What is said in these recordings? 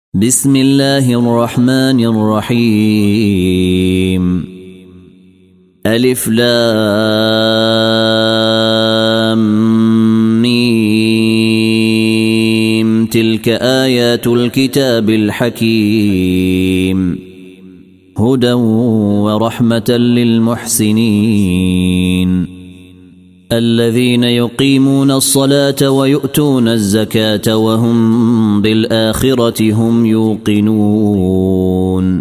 بسم الله الرحمن الرحيم. ألف لام ميم. تلك آيات الكتاب الحكيم، هدى ورحمة للمحسنين الذين يقيمون الصلاة ويؤتون الزكاة وهم بالآخرة هم يوقنون.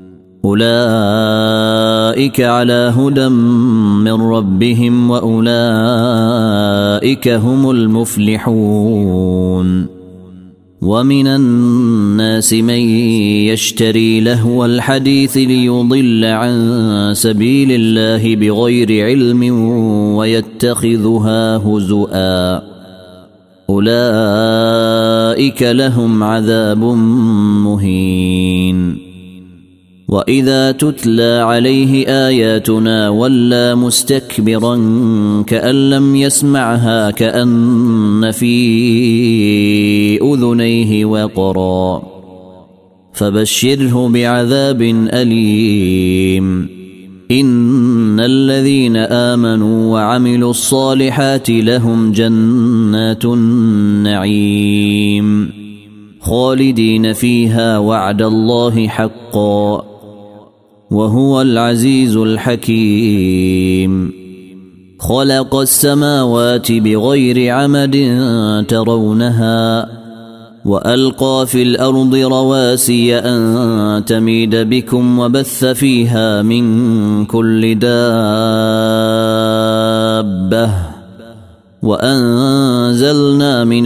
أولئك على هدى من ربهم وأولئك هم المفلحون. ومن الناس من يشتري لهو الحديث ليضل عن سبيل الله بغير علم ويتخذها هزؤا، أولئك لهم عذاب مهين. وإذا تتلى عليه آياتنا ولى مستكبرا كأن لم يسمعها كأن في أذنيه وقرا، فبشره بعذاب أليم. إن الذين آمنوا وعملوا الصالحات لهم جنات النعيم خالدين فيها وعد الله حقا وهو العزيز الحكيم. خلق السماوات بغير عمد ترونها وألقى في الأرض رواسي أن تميد بكم وبث فيها من كل دابة وأنزلنا من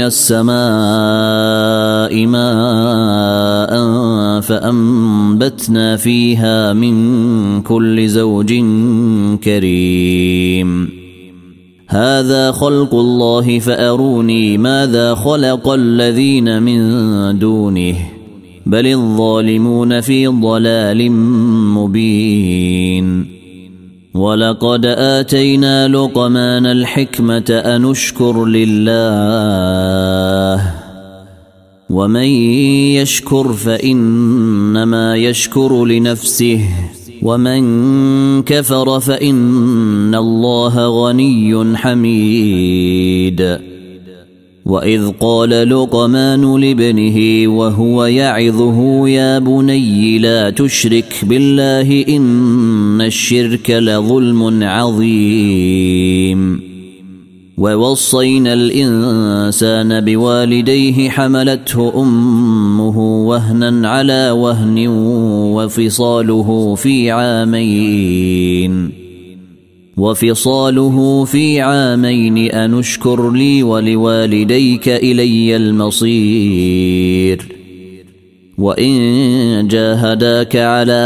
السماء ماء فأنبتنا فيها من كل زوج كريم. هذا خلق الله فأروني ماذا خلق الذين من دونه بل الظالمون في ضلال مبين. ولقد آتينا لقمان الحكمة أن اشكر لله ومن يشكر فإنما يشكر لنفسه ومن كفر فإن الله غني حميد. وإذ قال لقمان لابنه وهو يعظه يا بني لا تشرك بالله إن الشرك لظلم عظيم. ووصينا الإنسان بوالديه حملته أمه وهنا على وهن وفصاله في عامين أن اشكر لي ولوالديك إلي المصير. وإن جاهداك على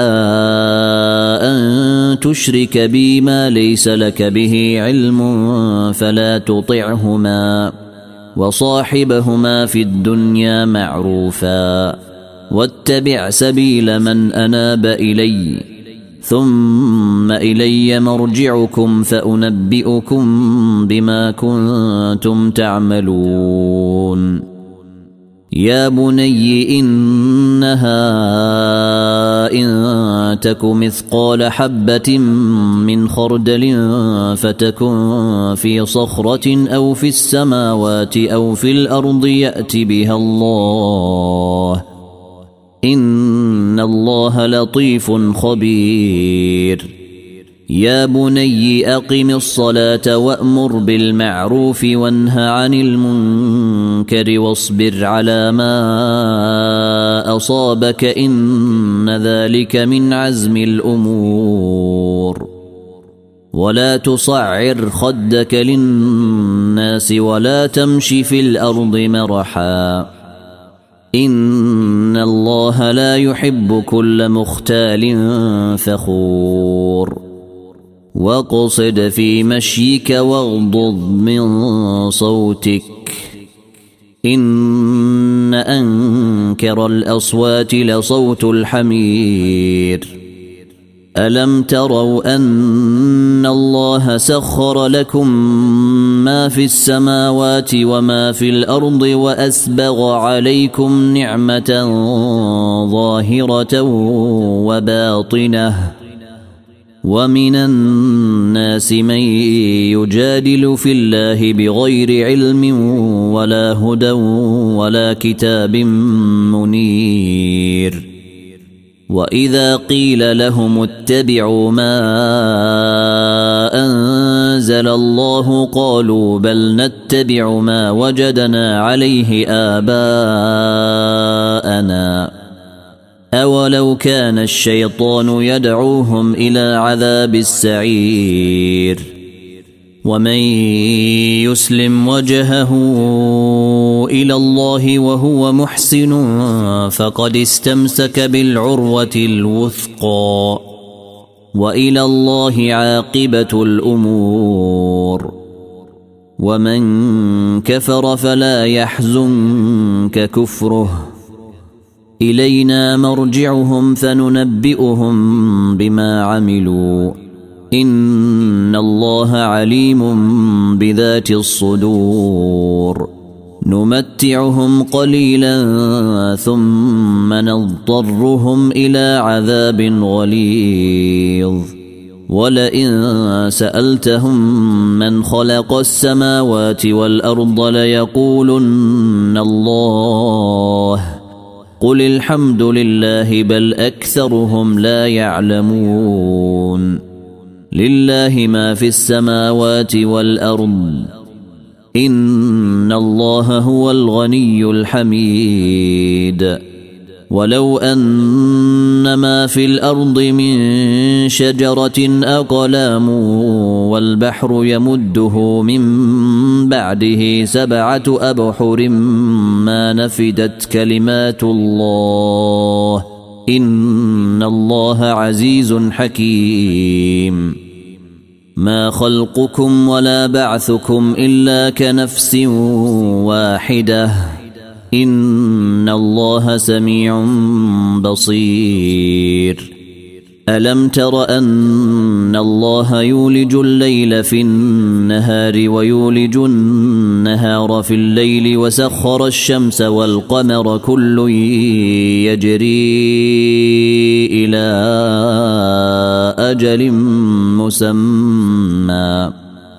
أن تشرك بي ما ليس لك به علم فلا تطعهما وصاحبهما في الدنيا معروفا واتبع سبيل من أناب إلي ثم إلي مرجعكم فأنبئكم بما كنتم تعملون. يا بني إنها إن تك مثقال حبة من خردل فتكن في صخرة أو في السماوات أو في الأرض يأت بها الله إن الله لطيف خبير. يا بني أقم الصلاة وأمر بالمعروف وانه عن المنكر واصبر على ما أصابك إن ذلك من عزم الأمور. ولا تصعر خدك للناس ولا تمش في الأرض مرحا إن الله لا يحب كل مختال فخور. واقصد في مشيك واغضض من صوتك إن أنكر الأصوات لصوت الحمير ألم تروا أن الله سخر لكم ما في السماوات وما في الأرض وأسبغ عليكم نعمة ظاهرة وباطنة ومن الناس من يجادل في الله بغير علم ولا هدى ولا كتاب منير وإذا قيل لهم اتبعوا ما أنزل الله قالوا بل نتبع ما وجدنا عليه آباءنا أولو كان الشيطان يدعوهم إلى عذاب السعير ومن يسلم وجهه إلى الله وهو محسن فقد استمسك بالعروة الوثقى وإلى الله عاقبة الأمور ومن كفر فلا يحزنك كفره إلينا مرجعهم فننبئهم بما عملوا إن الله عليم بذات الصدور نمتعهم قليلا ثم نضطرهم إلى عذاب غليظ ولئن سألتهم من خلق السماوات والأرض ليقولن الله قل الحمد لله بل أكثرهم لا يعلمون لله ما في السماوات والأرض إن الله هو الغني الحميد ولو أن ما في الأرض من شجرة أقلام والبحر يمده من بعده 7 أبحر ما نفدت كلمات الله إن الله عزيز حكيم ما خلقكم ولا بعثكم إلا كنفس واحدة إن الله سميع بصير ألم تر أن الله يولج الليل في النهار ويولج النهار في الليل وسخر الشمس والقمر كل يجري إلى أجل مسمى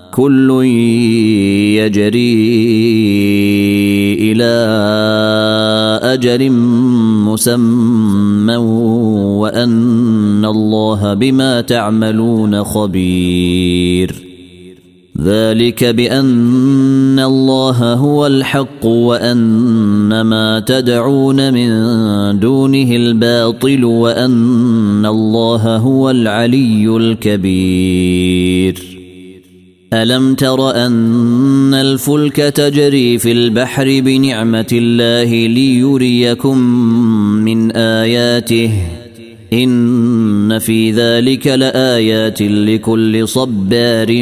وأن الله بما تعملون خبير ذلك بأن الله هو الحق وأن ما تدعون من دونه الباطل وأن الله هو العلي الكبير ألم تر أن الفلك تجري في البحر بنعمة الله ليريكم من آياته إن في ذلك لآيات لكل صبار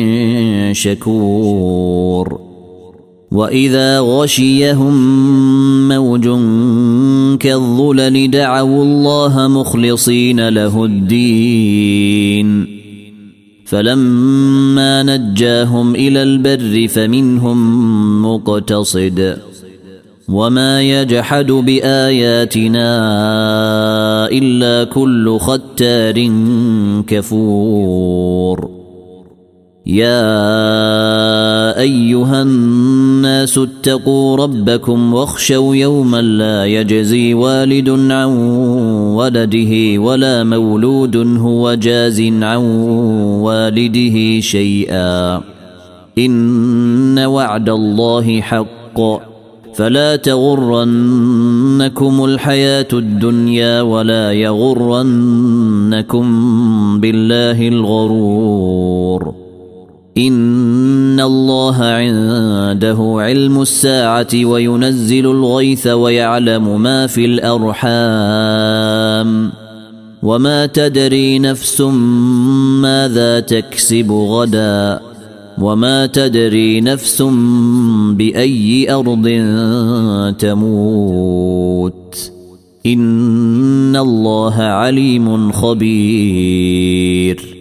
شكور وإذا غشيهم موج كالظلل دعوا الله مخلصين له الدين فلما نجاهم إلى البر فمنهم مقتصد وما يجحد بآياتنا إلا كل ختار كفور يا أيها الناس اتقوا ربكم واخشوا يوما لا يجزي والد عن ولده ولا مولود هو جاز عن والده شيئا إن وعد الله حق فلا تغرنكم الحياة الدنيا ولا يغرنكم بالله الغرور إن الله عنده علم الساعة وينزل الغيث ويعلم ما في الأرحام وما تدري نفس ماذا تكسب غدا وما تدري نفس بأي أرض تموت إن إن الله عليم خبير.